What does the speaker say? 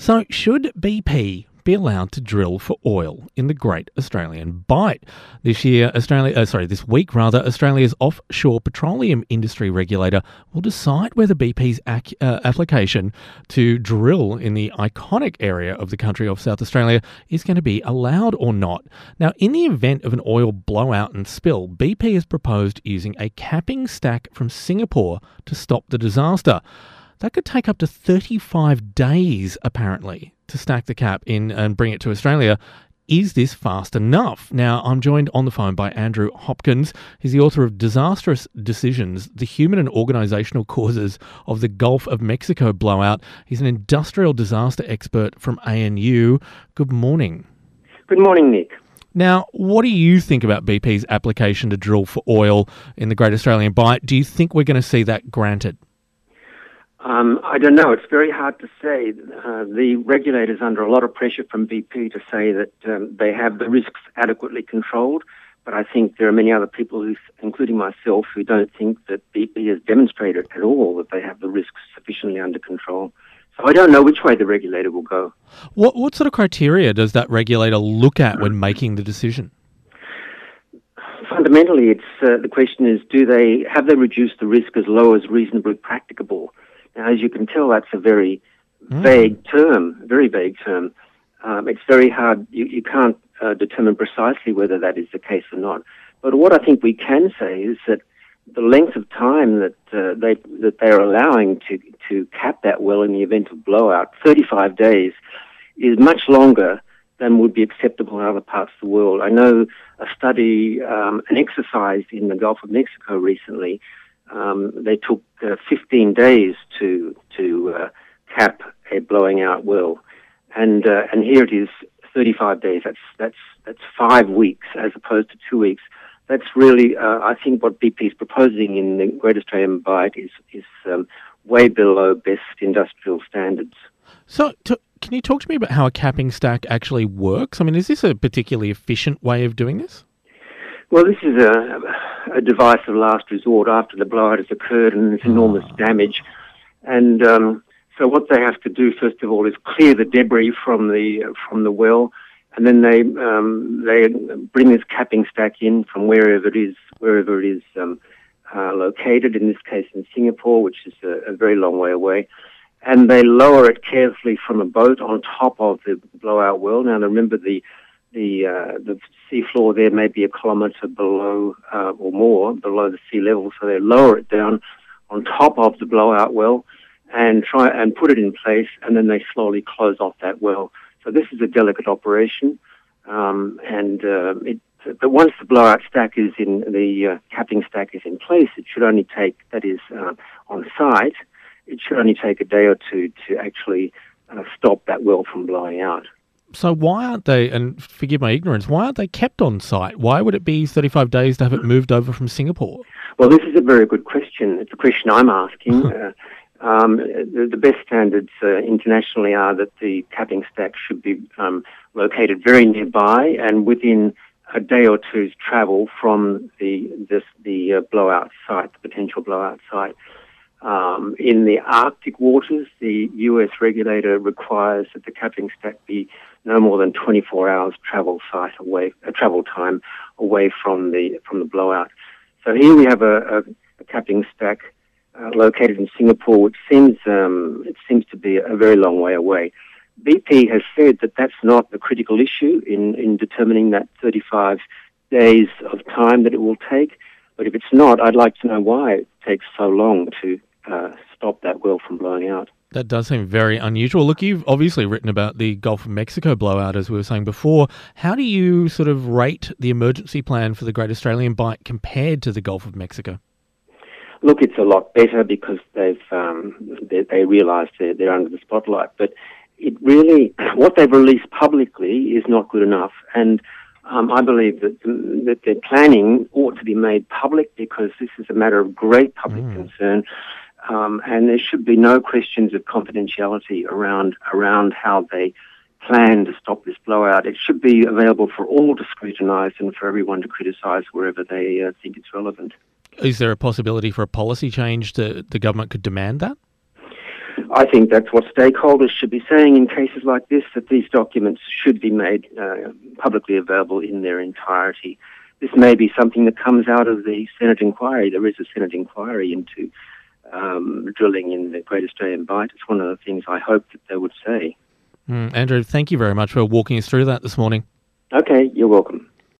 So, should BP be allowed to drill for oil in the Great Australian Bight? This week, Australia's offshore petroleum industry regulator will decide whether BP's application to drill in the iconic area of the country of South Australia is going to be allowed or not. Now, in the event of an oil blowout and spill, BP has proposed using a capping stack from Singapore to stop the disaster. That could take up to 35 days, apparently, to stack the cap in and bring it to Australia. Is this fast enough? Now, I'm joined on the phone by Andrew Hopkins. He's the author of Disastrous Decisions, The Human and Organisational Causes of the Gulf of Mexico Blowout. He's an industrial disaster expert from ANU. Good morning. Good morning, Nick. Now, what do you think about BP's application to drill for oil in the Great Australian Bight? Do you think we're going to see that granted? I don't know. It's very hard to say. The regulator's under a lot of pressure from BP to say that they have the risks adequately controlled, but I think there are many other people, including myself, who don't think that BP has demonstrated at all that they have the risks sufficiently under control. So I don't know which way the regulator will go. What sort of criteria does that regulator look at when making the decision? Fundamentally, it's the question is, have they reduced the risk as low as reasonably practicable? Now, as you can tell, that's a very vague term, It's very hard. You can't determine precisely whether that is the case or not. But what I think we can say is that the length of time that they are allowing to cap that well in the event of blowout, 35 days, is much longer than would be acceptable in other parts of the world. I know a study, an exercise in the Gulf of Mexico recently. They took 15 days to cap a blowing out well, and here it is 35 days. That's 5 weeks as opposed to 2 weeks. That's really I think what BP is proposing in the Great Australian Bight is way below best industrial standards. So, can you talk to me about how a capping stack actually works? I mean, is this a particularly efficient way of doing this? Well, this is a device of last resort after the blowout has occurred and there's enormous damage. And so what they have to do, first of all, is clear the debris from the well, and then they bring this capping stack in from wherever it is located, in this case in Singapore, which is a very long way away. And they lower it carefully from a boat on top of the blowout well. Now, remember, the seafloor there may be a kilometre below or more below the sea level, so they lower it down on top of the blowout well and try and put it in place, and then they slowly close off that well. So this is a delicate operation, but once the blowout stack is in, the capping stack is in place, it should only take, that is on site, it should only take a day or two to actually stop that well from blowing out. So why aren't they, and forgive my ignorance, why aren't they kept on site? Why would it be 35 days to have it moved over from Singapore? Well, this is a very good question. It's a question I'm asking. The best standards internationally are that the capping stack should be located very nearby and within a day or two's travel from the blowout site, the potential blowout site. In the Arctic waters, the US regulator requires that the capping stack be no more than 24 hours travel time away from the blowout. So here we have a capping stack located in Singapore, which seems to be a very long way away. BP has said that that's not the critical issue in determining that 35 days of time that it will take. But if it's not, I'd like to know why it takes so long to stop that well from blowing out. That does seem very unusual. Look, you've obviously written about the Gulf of Mexico blowout, as we were saying before. How do you sort of rate the emergency plan for the Great Australian Bight compared to the Gulf of Mexico? Look, it's a lot better because they realise they're under the spotlight. But it really, what they've released publicly is not good enough. And I believe that their planning ought to be made public because this is a matter of great public concern. And there should be no questions of confidentiality around how they plan to stop this blowout. It should be available for all to scrutinise and for everyone to criticise wherever they think it's relevant. Is there a possibility for a policy change that the government could demand that? I think that's what stakeholders should be saying in cases like this, that these documents should be made publicly available in their entirety. This may be something that comes out of the Senate inquiry. There is a Senate inquiry into drilling in the Great Australian Bight. It's one of the things I hope that they would say. Andrew, thank you very much for walking us through that this morning. Okay, you're welcome.